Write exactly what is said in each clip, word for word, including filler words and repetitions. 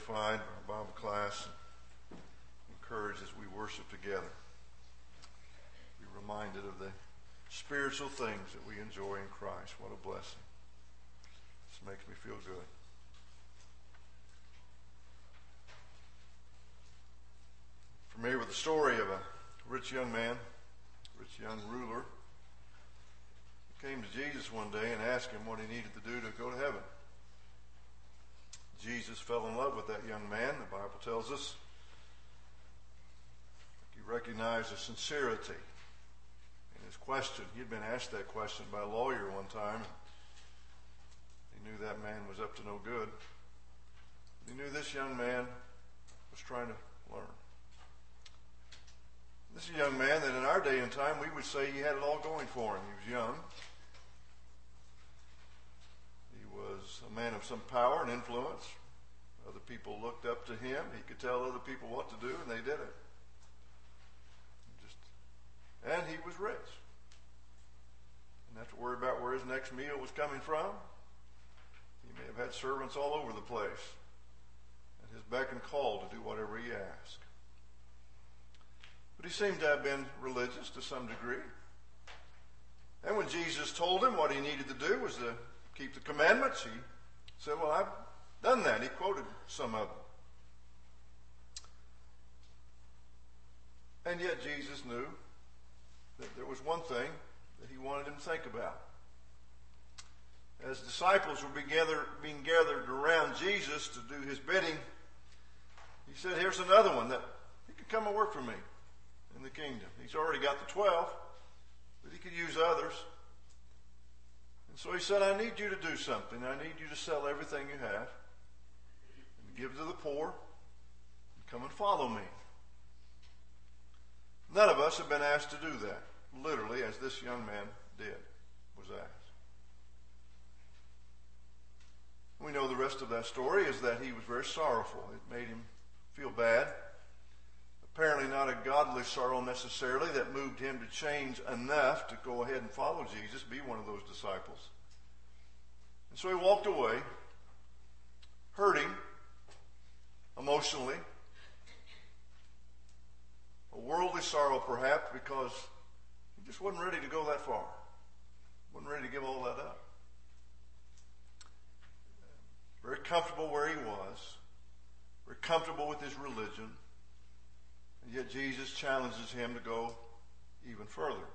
edified by our Bible class, and encouraged as we worship together. Be reminded of the spiritual things that we enjoy in Christ. What a blessing. This makes me feel good. Familiar with the story of a rich young man, rich young ruler, who came to Jesus one day and asked him what he needed to do to go to heaven. Jesus fell in love with that young man. The Bible tells us he recognized the sincerity in his question. He had been asked that question by a lawyer one time. He knew that man was up to no good. He knew this young man was trying to learn. This is a young man that in our day and time we would say he had it all going for him. He was young. He was a man of some power and influence. Other people looked up to him. He could tell other people what to do, and they did it. Just, and he was rich. Didn't have to worry about where his next meal was coming from. He may have had servants all over the place at his beck and call to do whatever he asked. But he seemed to have been religious to some degree. And when Jesus told him what he needed to do was to keep the commandments, he said, well, I've done that. He quoted some of them. And yet Jesus knew that there was one thing that he wanted him to think about. As disciples were being gathered, being gathered around Jesus to do his bidding, he said, here's another one that he could come and work for me in the kingdom. He's already got the twelve, but he could use others. And so he said, I need you to do something. I need you to sell everything you have and give to the poor and come and follow me. None of us have been asked to do that, literally, as this young man did, was asked. We know the rest of that story is that he was very sorrowful. It made him feel bad. Apparently not a godly sorrow necessarily that moved him to change enough to go ahead and follow Jesus, be one of those disciples. And so he walked away, hurting emotionally, a worldly sorrow perhaps because he just wasn't ready to go that far, wasn't ready to give all that up. Very comfortable where he was, very comfortable with his religion. And yet Jesus challenges him to go even further.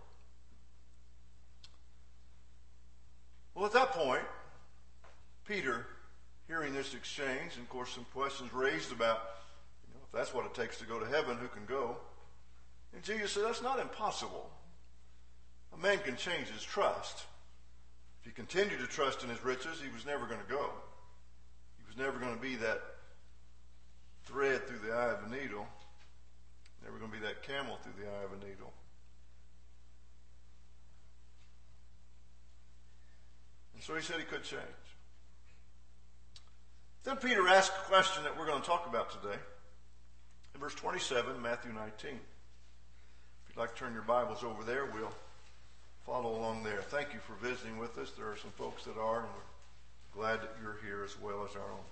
Well, at that point, Peter, hearing this exchange, and of course some questions raised about, you know, if that's what it takes to go to heaven, who can go? And Jesus said, that's not impossible. A man can change his trust. If he continued to trust in his riches, he was never going to go. He was never going to be that thread through the eye of a needle. Never going to be that camel through the eye of a needle. And so he said he could change. Then Peter asked a question that we're going to talk about today. In verse twenty-seven, Matthew nineteen. If you'd like to turn your Bibles over there, we'll follow along there. Thank you for visiting with us. There are some folks that are, and we're glad that you're here as well as our own.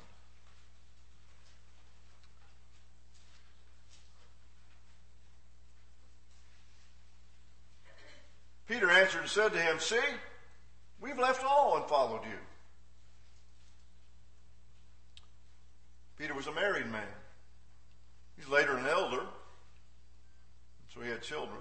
Peter answered and said to him, see, we've left all and followed you. Peter was a married man. He's later an elder, so he had children.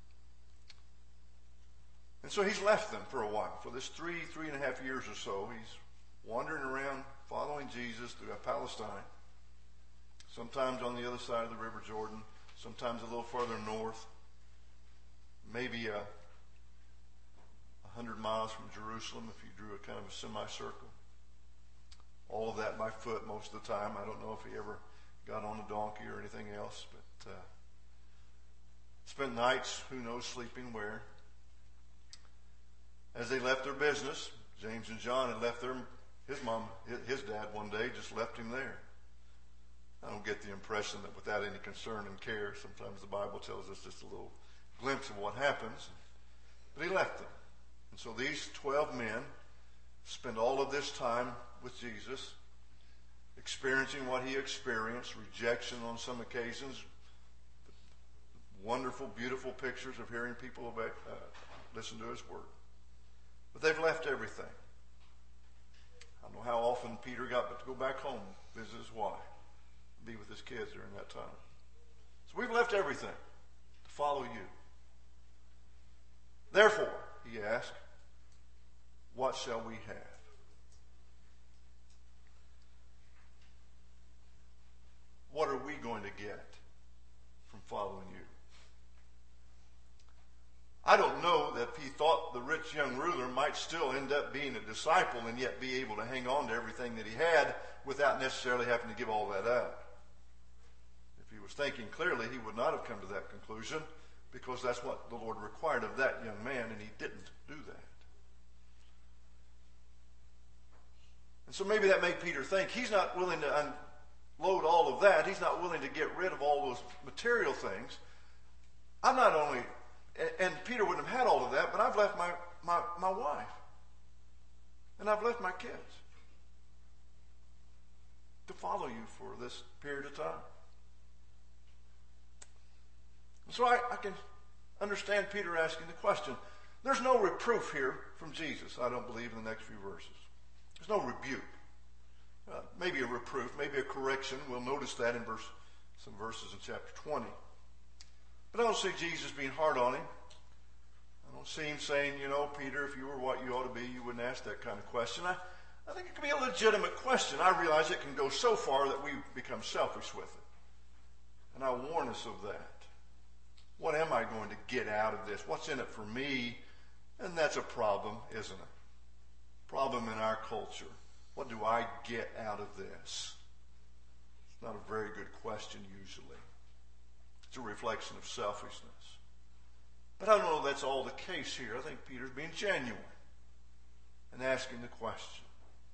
And so he's left them for a while. For this three, three and a half years or so, he's wandering around following Jesus through Palestine, sometimes on the other side of the River Jordan, sometimes a little further north, maybe a one hundred miles from Jerusalem if you drew a kind of a semicircle. All of that by foot most of the time. I don't know if he ever got on a donkey or anything else, but uh, spent nights, who knows, sleeping where. As they left their business, James and John had left their, his mom, his dad one day, just left him there. I don't get the impression that without any concern and care, sometimes the Bible tells us just a little glimpse of what happens. But he left them. And so these twelve men spend all of this time with Jesus, experiencing what he experienced, rejection on some occasions, wonderful, beautiful pictures of hearing people obey, uh, listen to his word. But they've left everything. I don't know how often Peter got but to go back home, visit his wife, be with his kids during that time. So we've left everything to follow you. Therefore, he asked, what shall we have? What are we going to get from following you? I don't know that he thought the rich young ruler might still end up being a disciple and yet be able to hang on to everything that he had without necessarily having to give all that up. If he was thinking clearly, he would not have come to that conclusion, because that's what the Lord required of that young man, and he didn't do that. And so maybe that made Peter think he's not willing to unload all of that. He's not willing to get rid of all those material things. I'm not only, and Peter wouldn't have had all of that, but I've left my, my, my wife. And I've left my kids to follow you for this period of time. So I, I can understand Peter asking the question. There's no reproof here from Jesus, I don't believe, in the next few verses. There's no rebuke. Uh, maybe a reproof, maybe a correction. We'll notice that in verse, some verses in chapter twenty. But I don't see Jesus being hard on him. I don't see him saying, you know, Peter, if you were what you ought to be, you wouldn't ask that kind of question. I, I think it can be a legitimate question. I realize it can go so far that we become selfish with it. And I warn us of that. What am I going to get out of this? What's in it for me? And that's a problem, isn't it? Problem in our culture. What do I get out of this? It's not a very good question usually. It's a reflection of selfishness. But I don't know that's all the case here. I think Peter's being genuine and asking the question.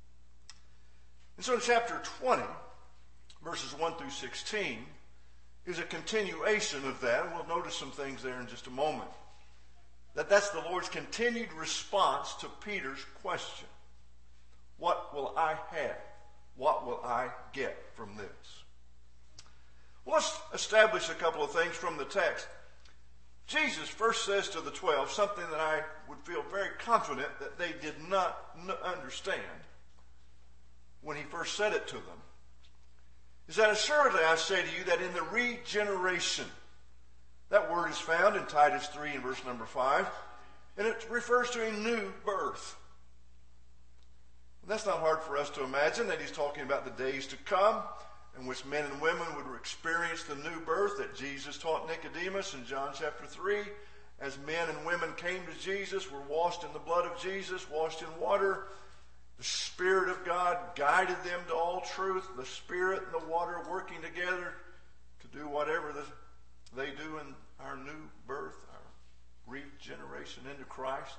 And so in chapter twenty, verses one through sixteen, is a continuation of that. And we'll notice some things there in just a moment. That that's the Lord's continued response to Peter's question. What will I have? What will I get from this? Well, let's establish a couple of things from the text. Jesus first says to the twelve something that I would feel very confident that they did not understand when he first said it to them. Is that assuredly I say to you that in the regeneration, that word is found in Titus three and verse number five, and it refers to a new birth. And that's not hard for us to imagine, that he's talking about the days to come in which men and women would experience the new birth that Jesus taught Nicodemus in John chapter three. As men and women came to Jesus, were washed in the blood of Jesus, washed in water, the Spirit of God guided them to all truth, the Spirit and the water working together to do whatever the, they do in our new birth, our regeneration into Christ.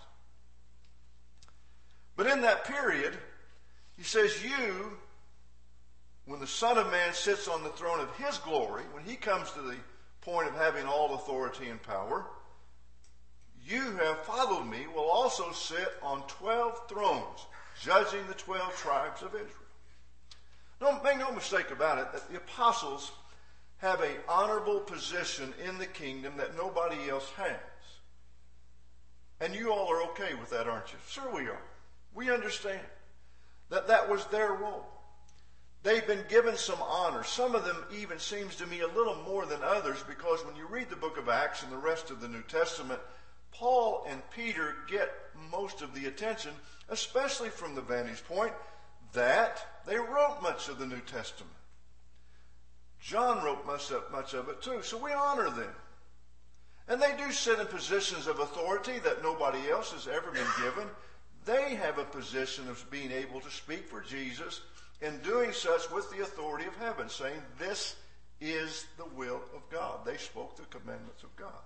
But in that period, he says, you, when the Son of Man sits on the throne of his glory, when he comes to the point of having all authority and power, you have followed me, will also sit on twelve thrones, judging the twelve tribes of Israel. Don't make no mistake about it, that the apostles have an honorable position in the kingdom that nobody else has. And you all are okay with that, aren't you? Sure we are. We understand that that was their role. They've been given some honor. Some of them even seems to me a little more than others, because when you read the book of Acts and the rest of the New Testament, Paul and Peter get most of the attention, especially from the vantage point that they wrote much of the New Testament. John wrote much of, much of it too, so we honor them. And they do sit in positions of authority that nobody else has ever been given. They have a position of being able to speak for Jesus and doing such with the authority of heaven, saying, this is the will of God. They spoke the commandments of God.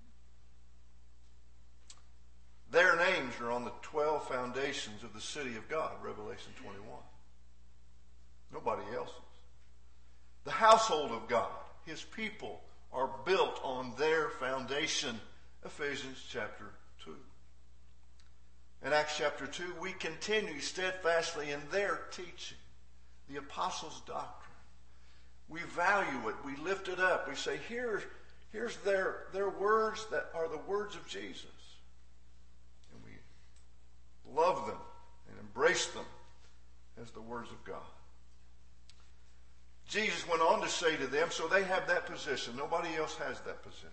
Their names are on the twelve foundations of the city of God, Revelation twenty-one. Nobody else's. The household of God, his people, are built on their foundation, Ephesians chapter two. In Acts chapter two, we continue steadfastly in their teaching. the apostles' doctrine. We value it. We lift it up. We say, Here, here's their, their words that are the words of Jesus. And we love them and embrace them as the words of God. Jesus went on to say to them, so they have that position. Nobody else has that position.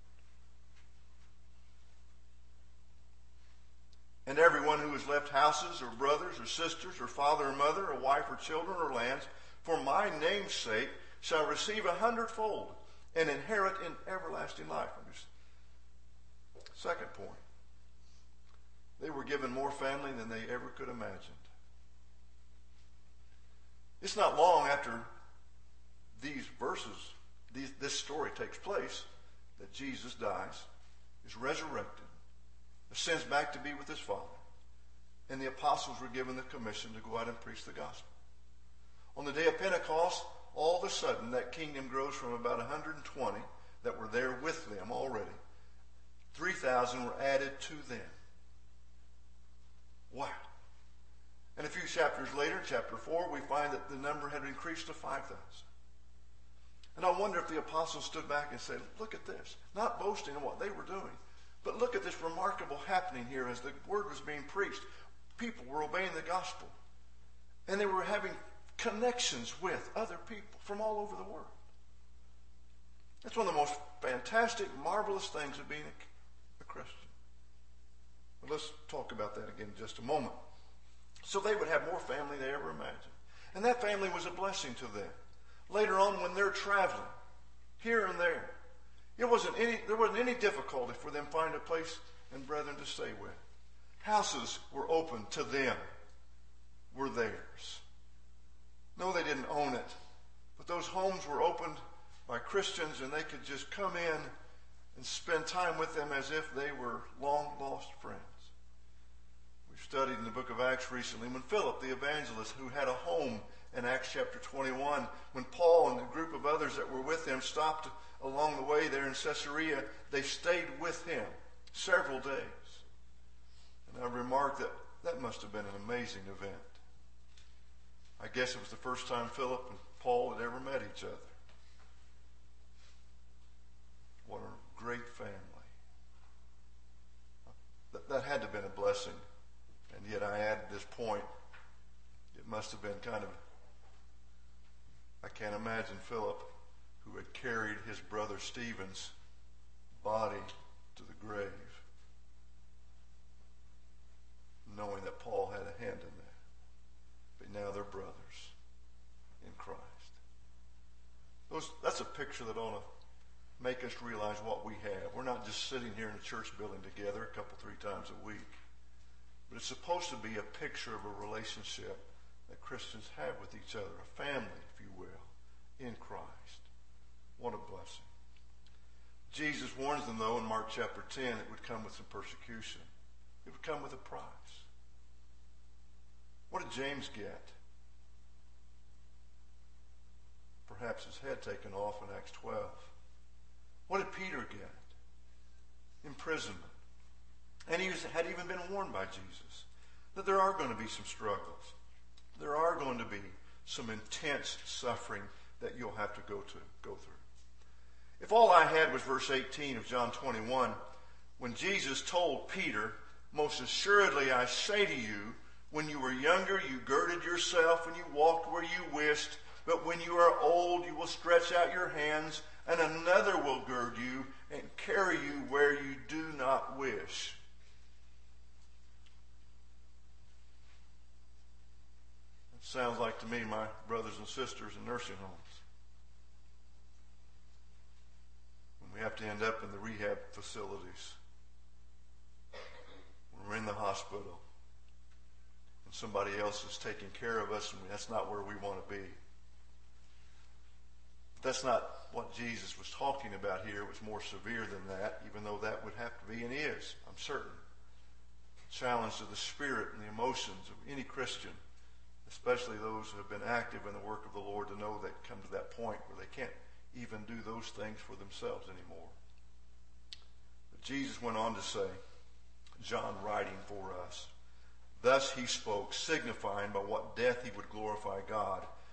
And everyone who has left houses or brothers or sisters or father or mother or wife or children or lands for my name's sake shall receive a hundredfold and inherit in everlasting life. Second point. They were given more family than they ever could imagine. It's not long after these verses, these, this story takes place, that Jesus dies, is resurrected, ascends back to be with his Father, and the apostles were given the commission to go out and preach the gospel. On the day of Pentecost, all of a sudden, that kingdom grows from about one hundred twenty that were there with them already. three thousand were added to them. Wow. And a few chapters later, chapter four, we find that the number had increased to five thousand. And I wonder if the apostles stood back and said, look at this. Not boasting in what they were doing, but look at this remarkable happening here as the word was being preached. People were obeying the gospel. And they were having connections with other people from all over the world. That's one of the most fantastic, marvelous things of being a, a Christian. But let's talk about that again in just a moment. So they would have more family than they ever imagined. And that family was a blessing to them. Later on, when they're traveling, here and there, it wasn't any, there wasn't any difficulty for them finding a place and brethren to stay with. Houses were open to them, were theirs. No, they didn't own it, but those homes were opened by Christians, and they could just come in and spend time with them as if they were long-lost friends. We've studied in the book of Acts recently when Philip, the evangelist, who had a home in Acts chapter twenty-one, when Paul and a group of others that were with him stopped along the way there in Caesarea, they stayed with him several days. And I remarked that that must have been an amazing event. I guess it was the first time Philip and Paul had ever met each other. What a great family. That, that had to have been a blessing. And yet I add at this point, it must have been kind of, I can't imagine Philip, who had carried his brother Stephen's body to the grave, knowing that Paul had a hand in that. But now they're brothers in Christ. Those, that's a picture that ought to make us realize what we have. We're not just sitting here in a church building together a couple, three times a week. But it's supposed to be a picture of a relationship that Christians have with each other, a family, if you will, in Christ. What a blessing. Jesus warns them, though, in Mark chapter ten, it would come with some persecution. It would come with a price. What did James get? Perhaps his head taken off in Acts twelve. What did Peter get? Imprisonment. And he was, had even been warned by Jesus that there are going to be some struggles. There are going to be some intense suffering that you'll have to go to go through. If all I had was verse eighteen of John twenty-one, when Jesus told Peter, most assuredly I say to you, when you were younger you girded yourself and you walked where you wished, but when you are old you will stretch out your hands and another will gird you and carry you where you do not wish. It sounds like to me my brothers and sisters in nursing homes. When we have to end up in the rehab facilities. When we're in the hospital. And somebody else is taking care of us and that's not where we want to be. That's not what Jesus was talking about here. It was more severe than that, even though that would have to be and is, I'm certain. Challenge to the spirit and the emotions of any Christian, especially those who have been active in the work of the Lord, to know they come to that point where they can't even do those things for themselves anymore. But Jesus went on to say, John writing for us, thus he spoke, signifying by what death he would glorify God.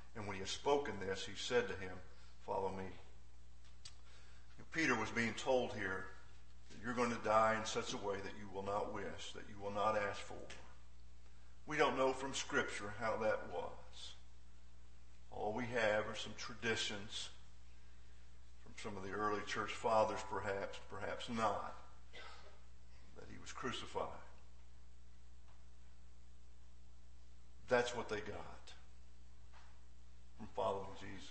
had spoken this, he said to him, "Follow me." Peter was being told here that you're going to die in such a way that you will not wish, that you will not ask for. We don't know from Scripture how that was. All we have are some traditions from some of the early church fathers, perhaps, perhaps not, that he was crucified. That's what they got from following Jesus.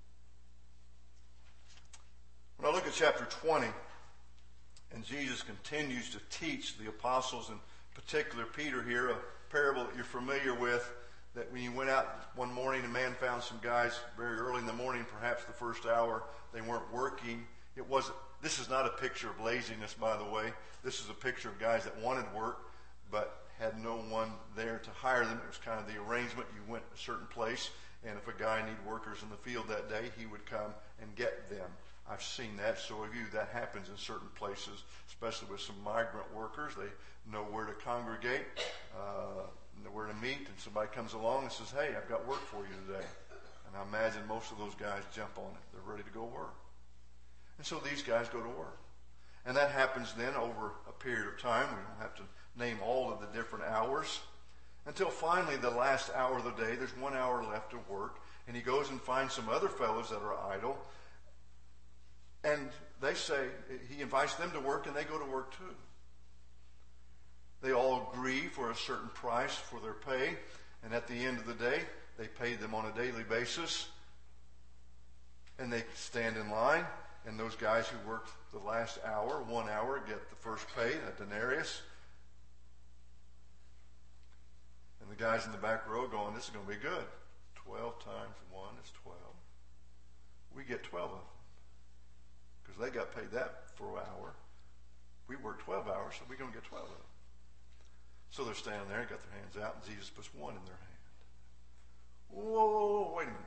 When I look at chapter twenty, and Jesus continues to teach the apostles, in particular Peter here, a parable that you're familiar with, that when you went out one morning, a man found some guys very early in the morning, perhaps the first hour, they weren't working. It wasn't. This is not a picture of laziness, by the way. This is a picture of guys that wanted work, but had no one there to hire them. It was kind of the arrangement. You went a certain place, and if a guy needed workers in the field that day, he would come and get them. I've seen that. So have you. That happens in certain places, especially with some migrant workers. They know where to congregate, uh, where to meet, and somebody comes along and says, "Hey, I've got work for you today." And I imagine most of those guys jump on it. They're ready to go work. And so these guys go to work. And that happens then over a period of time. We don't have to name all of the different hours. Until finally, the last hour of the day, there's one hour left to work. And he goes and finds some other fellows that are idle. And they say, he invites them to work, and they go to work too. They all agree for a certain price for their pay. And at the end of the day, they pay them on a daily basis. And they stand in line. And those guys who worked the last hour, one hour, get the first pay, a denarius. And the guys in the back row going, "This is going to be good. Twelve times one is twelve. We get twelve of them. Because they got paid that for an hour. We worked twelve hours, so we're going to get twelve of them." So they're standing there, got their hands out, and Jesus puts one in their hand. Whoa, whoa, whoa, wait a minute.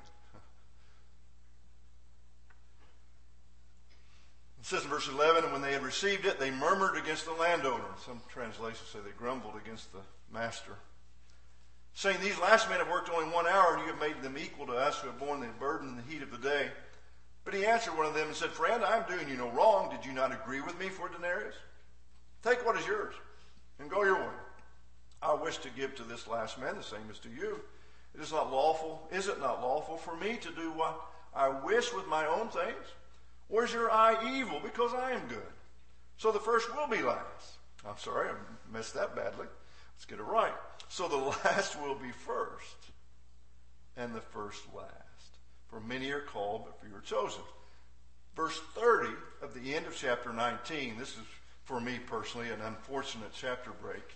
It says in verse eleven, "And when they had received it, they murmured against the landowner." Some translations say they grumbled against the master, saying, "These last men have worked only one hour, and you have made them equal to us who have borne the burden and the heat of the day." But he answered one of them and said, "Friend, I am doing you no wrong. Did you not agree with me for a denarius? Take what is yours and go your way. I wish to give to this last man the same as to you. It is not lawful, is it not lawful for me to do what I wish with my own things? Or is your eye evil because I am good? So the first will be last." I'm sorry, I messed that badly. Let's get it right. "So the last will be first, and the first last. For many are called, but few are chosen." Verse thirty of the end of chapter nineteen, this is, for me personally, an unfortunate chapter break.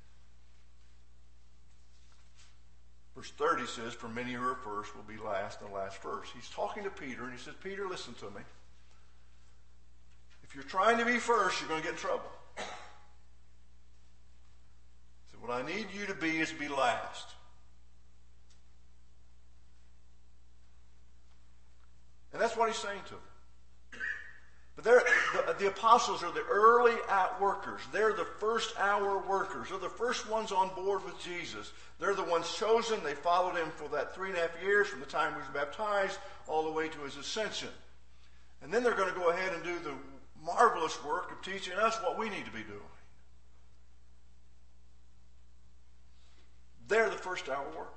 Verse thirty says, "For many who are first will be last, and last first." He's talking to Peter, and he says, "Peter, listen to me. If you're trying to be first, you're going to get in trouble. So what I need you to be is be last." And that's what he's saying to them. But they're, the, the apostles are the early out workers. They're the first hour workers. They're the first ones on board with Jesus. They're the ones chosen. They followed him for that three and a half years from the time he was baptized all the way to his ascension. And then they're going to go ahead and do the marvelous work of teaching us what we need to be doing. They're the first hour workers.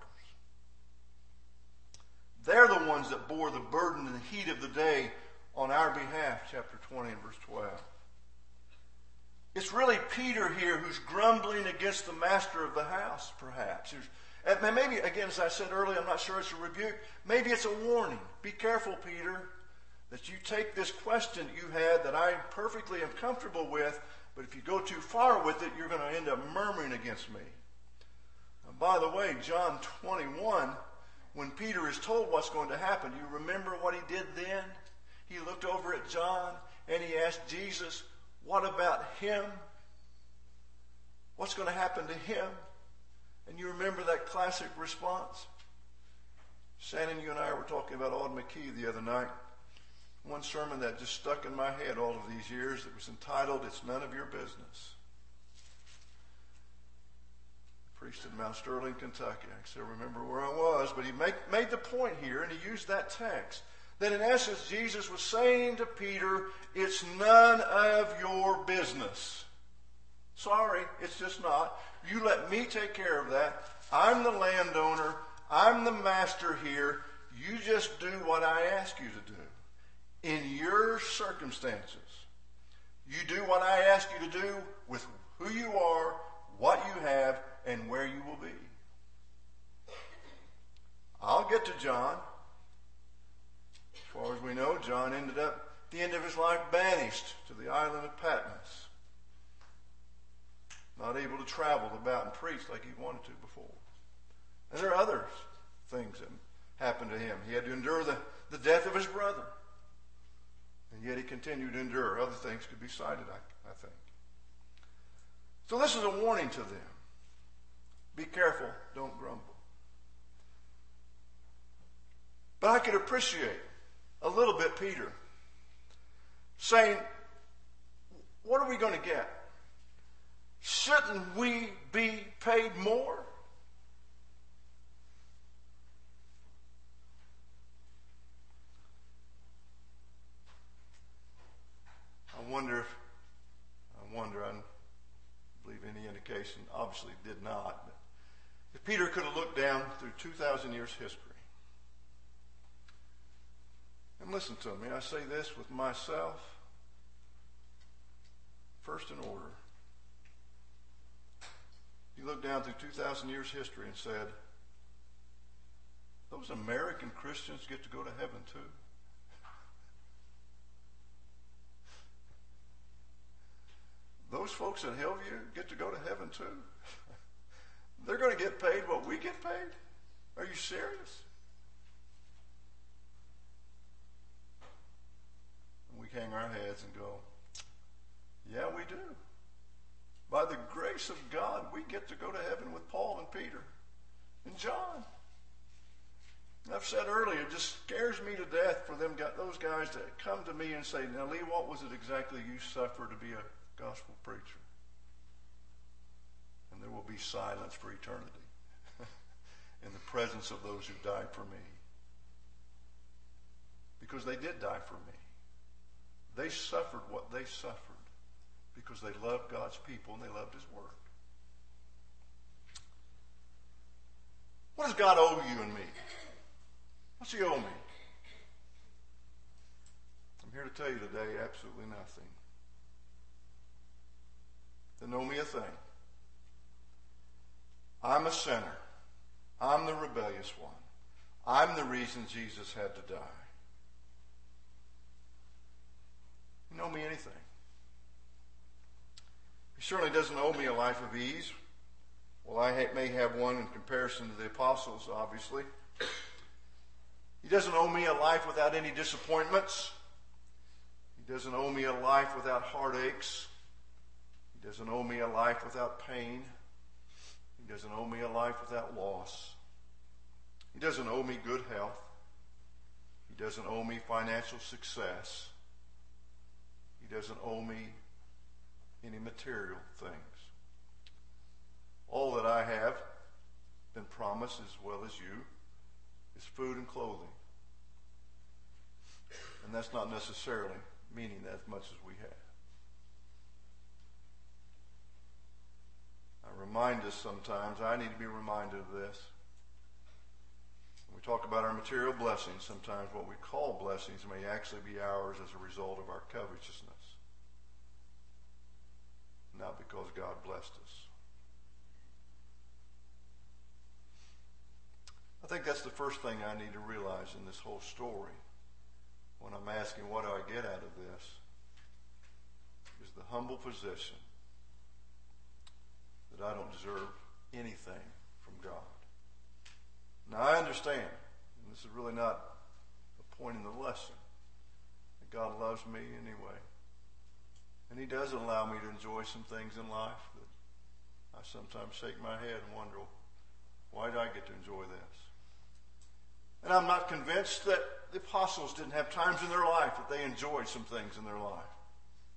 They're the ones that bore the burden and the heat of the day on our behalf, chapter twenty and verse twelve. It's really Peter here who's grumbling against the master of the house, perhaps. And maybe, again, as I said earlier, I'm not sure it's a rebuke. Maybe it's a warning. Be careful, Peter, that you take this question that you had that I perfectly am comfortable with, but if you go too far with it, you're going to end up murmuring against me. And by the way, John twenty-one, when Peter is told what's going to happen, do you remember what he did then? He looked over at John and he asked Jesus, "What about him? What's going to happen to him?" And you remember that classic response? Shannon, you and I were talking about Auden McKee the other night. One sermon that just stuck in my head all of these years that was entitled, "It's None of Your Business." preached in Mount Sterling, Kentucky. I still remember where I was, but he make, made the point here, and he used that text, that in essence Jesus was saying to Peter, it's none of your business. Sorry, it's just not. You let me take care of that. I'm the landowner. I'm the master here. You just do what I ask you to do. In your circumstances, you do what I ask you to do with who you are, what you have, and where you will be. I'll get to John. As far as we know, John ended up at the end of his life banished to the island of Patmos. Not able to travel about and preach like he wanted to before. And there are other things that happened to him. He had to endure the, the death of his brother. And yet he continued to endure. Other things could be cited, I, I think. So this is a warning to them. Be careful, don't grumble. But I could appreciate a little bit Peter saying, what are we going to get? Shouldn't we be paid more? I wonder if, I wonder, I don't believe any indication, obviously did not, but if Peter could have looked down through two thousand years history, and listen to me, I say this with myself, first in order. You look down through two thousand years history and said, those American Christians get to go to heaven too. Those folks at Hillview get to go to heaven too. They're going to get paid what we get paid? Are you serious? And we hang our heads and go, yeah, we do. By the grace of God, we get to go to heaven with Paul and Peter and John. I've said earlier, it just scares me to death for them, those guys to come to me and say, now, Lee, what was it exactly you suffered to be a gospel preacher? And there will be silence for eternity in the presence of those who died for me. Because they did die for me. They suffered what they suffered because they loved God's people and they loved His Word. What does God owe you and me? What's He owe me? I'm here to tell you today, absolutely nothing. Doesn't owe me a thing. I'm a sinner. I'm the rebellious one. I'm the reason Jesus had to die. He doesn't owe me anything. He certainly doesn't owe me a life of ease. Well, I may have one in comparison to the apostles, obviously. He doesn't owe me a life without any disappointments. He doesn't owe me a life without heartaches. He doesn't owe me a life without pain. He doesn't owe me a life without loss. He doesn't owe me good health. He doesn't owe me financial success. He doesn't owe me any material things. All that I have been promised, as well as you, is food and clothing. And that's not necessarily meaning that as much as we have. I remind us sometimes, I need to be reminded of this. When we talk about our material blessings, sometimes what we call blessings may actually be ours as a result of our covetousness. Not because God blessed us. I think that's the first thing I need to realize in this whole story when I'm asking what do I get out of this, is the humble position that I don't deserve anything from God. Now I understand, and this is really not a point in the lesson, that God loves me anyway. And He does allow me to enjoy some things in life that I sometimes shake my head and wonder, why did I get to enjoy this? And I'm not convinced that the apostles didn't have times in their life that they enjoyed some things in their life.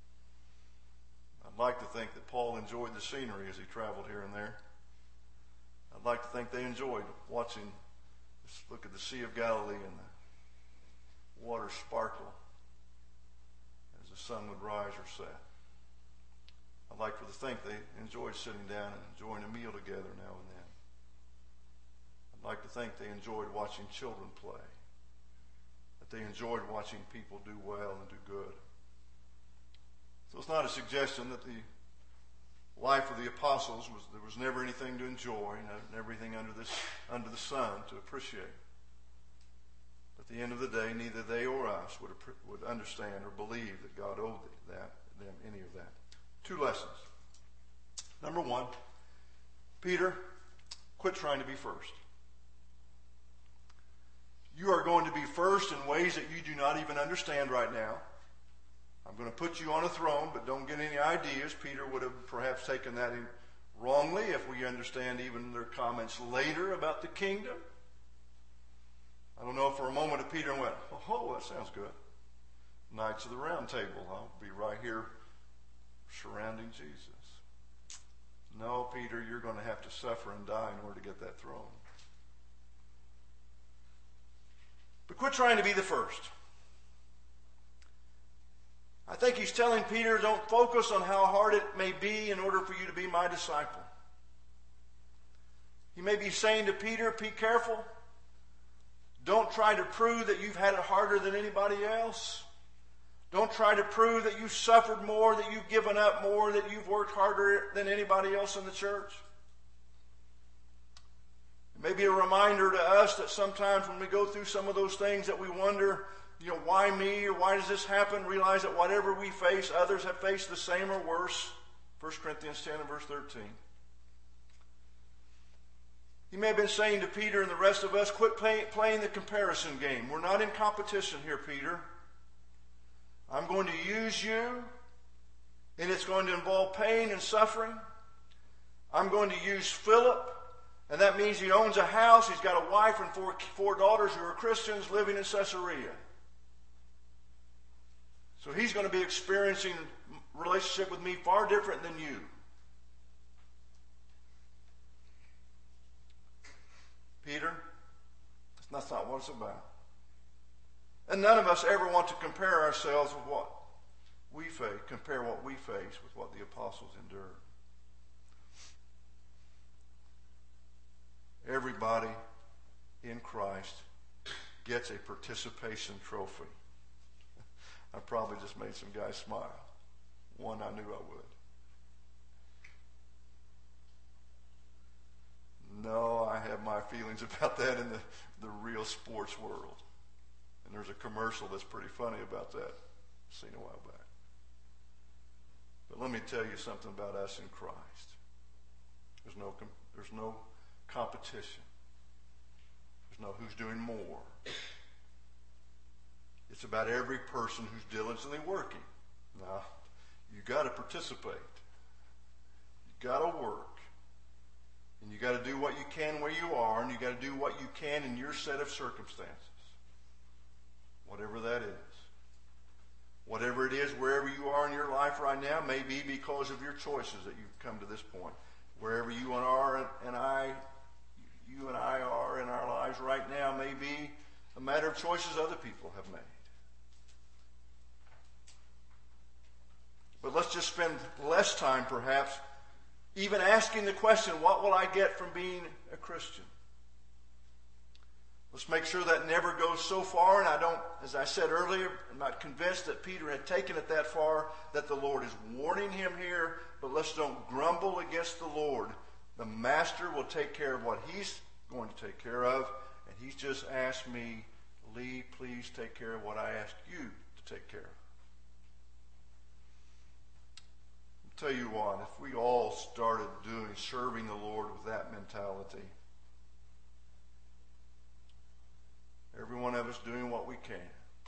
I'd like to think that Paul enjoyed the scenery as he traveled here and there. I'd like to think they enjoyed watching, let's look at the Sea of Galilee and the water sparkle as the sun would rise or set. I'd like for them to think they enjoyed sitting down and enjoying a meal together now and then. I'd like to think they enjoyed watching children play, that they enjoyed watching people do well and do good. So it's not a suggestion that the life of the apostles was there was never anything to enjoy, never anything under this under the sun to appreciate. But at the end of the day, neither they or us would would understand or believe that God owed that them any of that. Two lessons. Number one, Peter, quit trying to be first. You are going to be first in ways that you do not even understand right now. I'm going to put you on a throne, but don't get any ideas. Peter would have perhaps taken that in wrongly if we understand even their comments later about the kingdom. I don't know for a moment if Peter went, oh, that sounds good. Knights of the Round Table, I'll be right here surrounding Jesus. No, Peter, you're going to have to suffer and die in order to get that throne. But quit trying to be the first. I think he's telling Peter, don't focus on how hard it may be in order for you to be my disciple. He may be saying to Peter, be careful. Don't try to prove that you've had it harder than anybody else. Don't try to prove that you've suffered more, that you've given up more, that you've worked harder than anybody else in the church. It may be a reminder to us that sometimes when we go through some of those things that we wonder, you know, why me or why does this happen? Realize that whatever we face, others have faced the same or worse. First Corinthians ten and verse thirteen. He may have been saying to Peter and the rest of us, quit play, playing the comparison game. We're not in competition here, Peter. I'm going to use you, and it's going to involve pain and suffering. I'm going to use Philip, and that means he owns a house. He's got a wife and four, four daughters who are Christians living in Caesarea. So he's going to be experiencing a relationship with me far different than you. Peter, that's not what it's about. And none of us ever want to compare ourselves with what we face, compare what we face with what the apostles endured. Everybody in Christ gets a participation trophy. I probably just made some guys smile. One I knew I would. No, I have my feelings about that in the, the real sports world. And there's a commercial that's pretty funny about that. I've seen a while back. But let me tell you something about us in Christ. There's no, there's no competition. There's no who's doing more. It's about every person who's diligently working. Now, you got to participate. You got to work. And you got to do what you can where you are, and you got to do what you can in your set of circumstances. Whatever that is. Whatever it is, wherever you are in your life right now, may be because of your choices that you've come to this point. Wherever you are and I, you and I are in our lives right now may be a matter of choices other people have made. But let's just spend less time, perhaps, even asking the question, what will I get from being a Christian? Let's make sure that never goes so far, and I don't, as I said earlier, I'm not convinced that Peter had taken it that far, that the Lord is warning him here, but let's don't grumble against the Lord. The Master will take care of what he's going to take care of, and he's just asked me, Lee, please take care of what I asked you to take care of. I'll tell you what, if we all started doing, serving the Lord with that mentality, every one of us doing what we can,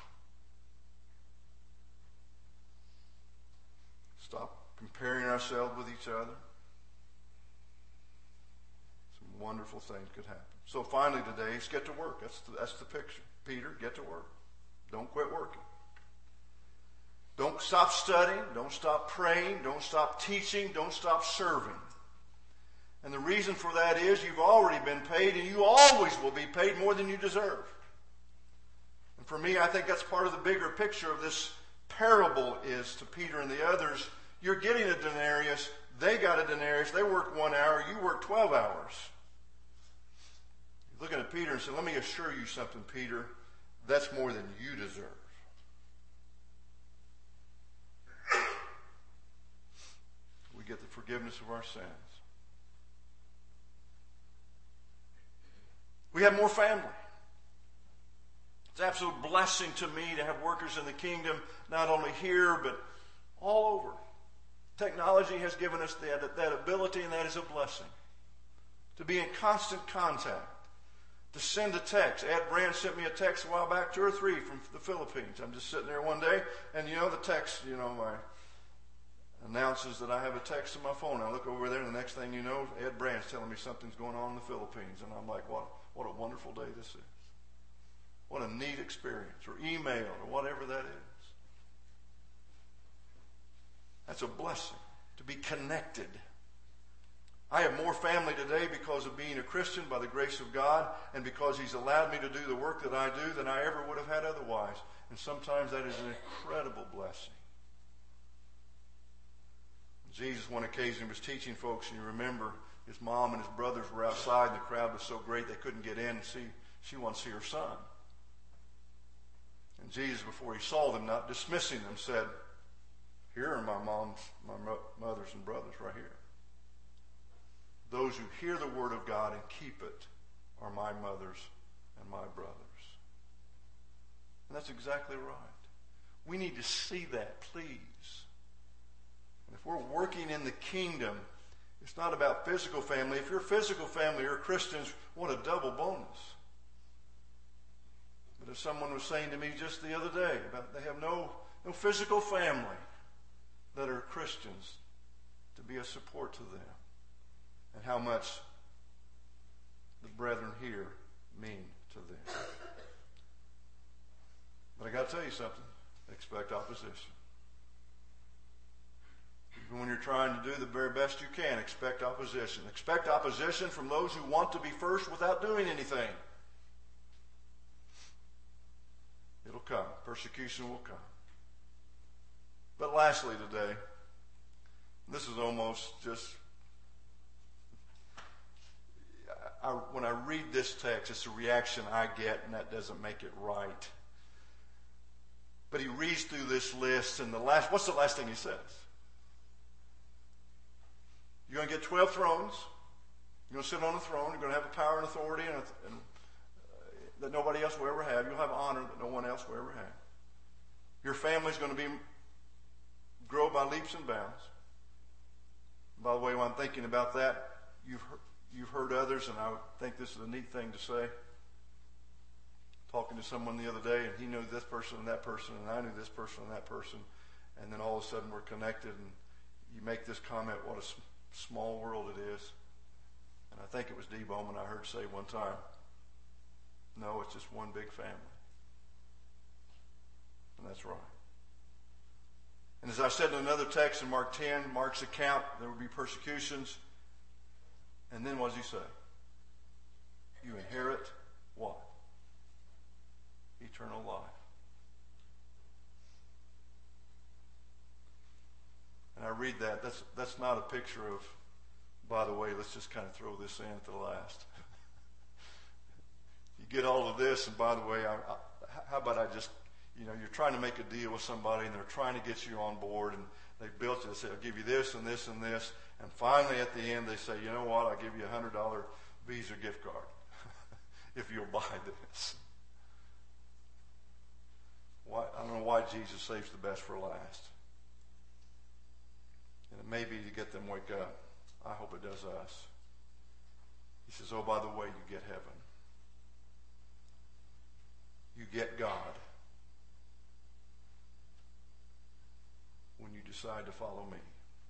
stop comparing ourselves with each other, some wonderful things could happen. So finally today, let's get to work. That's the, that's the picture. Peter, get to work. Don't quit working. Don't stop studying. Don't stop praying. Don't stop teaching. Don't stop serving. And the reason for that is you've already been paid, and you always will be paid more than you deserve. And for me, I think that's part of the bigger picture of this parable is to Peter and the others. You're getting a denarius. They got a denarius. They worked one hour. You worked twelve hours. You're looking at Peter and saying, let me assure you something, Peter. That's more than you deserve. We get the forgiveness of our sins. We have more family. It's an absolute blessing to me to have workers in the kingdom, not only here, but all over. Technology has given us that, that ability, and that is a blessing. To be in constant contact. To send a text. Ed Brand sent me a text a while back, two or three from the Philippines. I'm just sitting there one day, and you know the text, you know, my announces that I have a text on my phone. I look over there, and the next thing you know, Ed Brand's telling me something's going on in the Philippines. And I'm like, what, what a wonderful day this is. What a neat experience. Or email, or whatever that is. That's a blessing, to be connected. I have more family today because of being a Christian by the grace of God, and because He's allowed me to do the work that I do than I ever would have had otherwise. And sometimes that is an incredible blessing. Jesus, one occasion, was teaching folks, and you remember his mom and his brothers were outside, and the crowd was so great they couldn't get in and see. She wanted to see her son. And Jesus, before he saw them, not dismissing them, said, here are my mom's, my mothers and brothers right here. Those who hear the word of God and keep it are my mothers and my brothers. And that's exactly right. We need to see that, please. And if we're working in the kingdom, it's not about physical family. If you're physical family or Christians, what a double bonus. But as someone was saying to me just the other day, about they have no, no physical family that are Christians to be a support to them. And how much the brethren here mean to them. But I got to tell you something. Expect opposition. Even when you're trying to do the very best you can, expect opposition. Expect opposition from those who want to be first without doing anything. It'll come. Persecution will come. But lastly today, this is almost just... I, when I read this text, it's a reaction I get, and that doesn't make it right. But he reads through this list, and the last, what's the last thing he says? You're going to get twelve thrones. You're going to sit on a throne. You're going to have a power and authority and, and, uh, that nobody else will ever have. You'll have honor that no one else will ever have. Your family's going to be grow by leaps and bounds. By the way, while I'm thinking about that, you've heard, You've heard others, and I think this is a neat thing to say. Talking to someone the other day, and he knew this person and that person, and I knew this person and that person, and then all of a sudden we're connected, and you make this comment, what a small world it is. And I think it was D. Bowman I heard say one time, no, it's just one big family. And that's right. And as I said in another text in Mark ten, Mark's account, there will be persecutions. And then what does he say? You inherit what? Eternal life. And I read that. That's, that's not a picture of, by the way, let's just kind of throw this in at the last. You get all of this, and by the way, I, I, how about I just, you know, you're trying to make a deal with somebody, and they're trying to get you on board, and they built you. They say, I'll give you this and this and this. And finally, at the end, they say, you know what? I'll give you a one hundred dollars Visa gift card if you'll buy this. Why, I don't know why Jesus saves the best for last. And it may be to get them wake up. I hope it does us. He says, oh, by the way, you get heaven. You get God when you decide to follow me.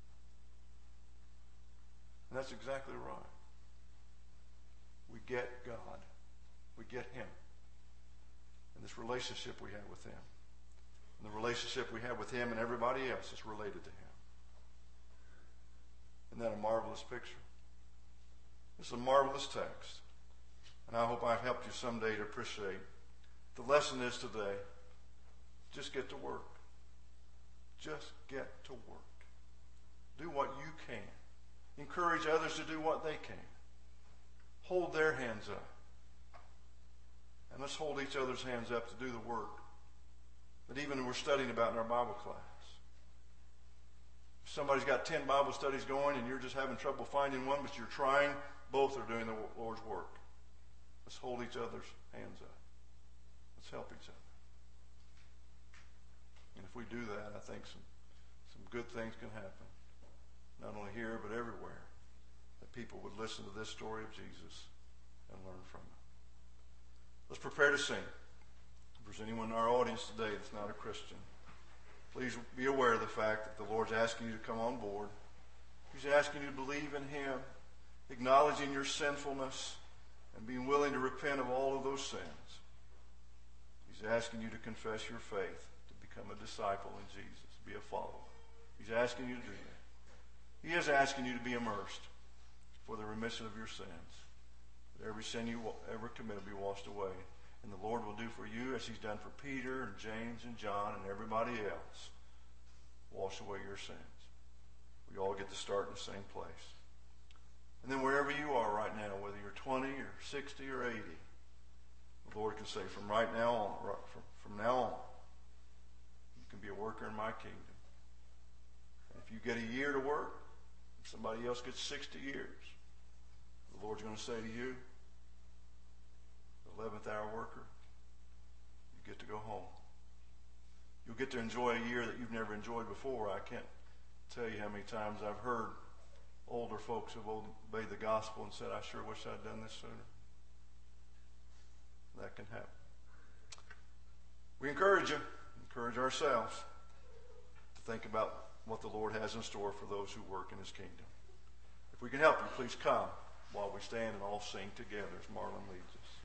And that's exactly right. We get God. We get Him. And this relationship we have with Him. And the relationship we have with Him and everybody else is related to Him. Isn't that a marvelous picture? It's a marvelous text. And I hope I've helped you someday to appreciate. The lesson is today, just get to work. Just get to work. Do what you can. Encourage others to do what they can. Hold their hands up. And let's hold each other's hands up to do the work that even we're studying about in our Bible class. If somebody's got ten Bible studies going and you're just having trouble finding one, but you're trying, both are doing the Lord's work. Let's hold each other's hands up. Let's help each other. And if we do that, I think some, some good things can happen. Not only here, but everywhere. That people would listen to this story of Jesus and learn from it. Let's prepare to sing. If there's anyone in our audience today that's not a Christian, please be aware of the fact that the Lord's asking you to come on board. He's asking you to believe in Him, acknowledging your sinfulness, and being willing to repent of all of those sins. He's asking you to confess your faith, to become a disciple in Jesus, be a follower. He's asking you to do that. He is asking you to be immersed for the remission of your sins. That every sin you ever committed will be washed away. And the Lord will do for you as He's done for Peter and James and John and everybody else. Wash away your sins. We all get to start in the same place. And then wherever you are right now, whether you're twenty or sixty or eighty, the Lord can say, from right now on, right, from, from now on, you can be a worker in my kingdom. And if you get a year to work, if somebody else gets sixty years, the Lord's going to say to you, the eleventh hour worker, you get to go home. You'll get to enjoy a year that you've never enjoyed before. I can't tell you how many times I've heard older folks have obeyed the gospel and said, I sure wish I'd done this sooner. That can happen. We encourage you, encourage ourselves to think about what the Lord has in store for those who work in His kingdom. If we can help you, please come while we stand and all sing together as Marlon leads us.